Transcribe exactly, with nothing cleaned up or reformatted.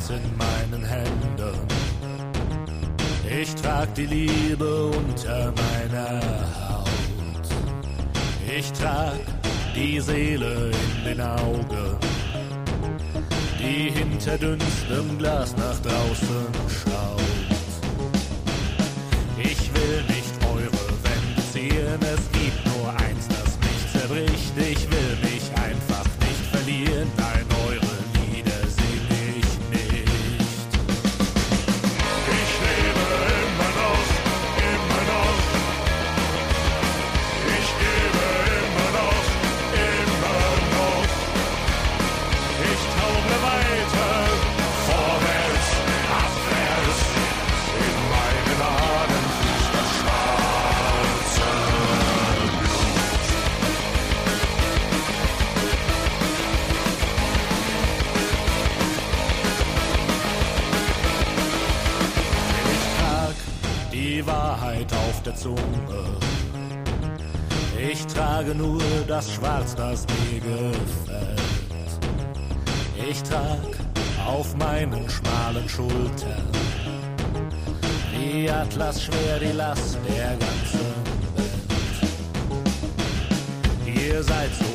Herz in meinen Händen. Ich trag die Liebe unter meiner Haut. Ich trag die Seele in den Augen, die hinter dünnstem Glas nach draußen schaut. Ich will nicht eure Wände ziehen, es gibt nur eins, das mich zerbricht. Ich will mich einfach nicht verlieren, nein, eure Lieder sing ich nicht. Ich lebe immer noch, immer noch. Ich gebe immer noch, immer noch. Ich taumle weiter, vorwärts, abwärts, in meinen Adern fließt das schwarze Blut. Ich trag die Wahrheit auf der Zunge. Ich trage nur das Schwarz, das mir gefällt. Ich trag auf meinen schmalen Schultern wie Atlas schwer die Last der ganzen Welt. Ihr seid so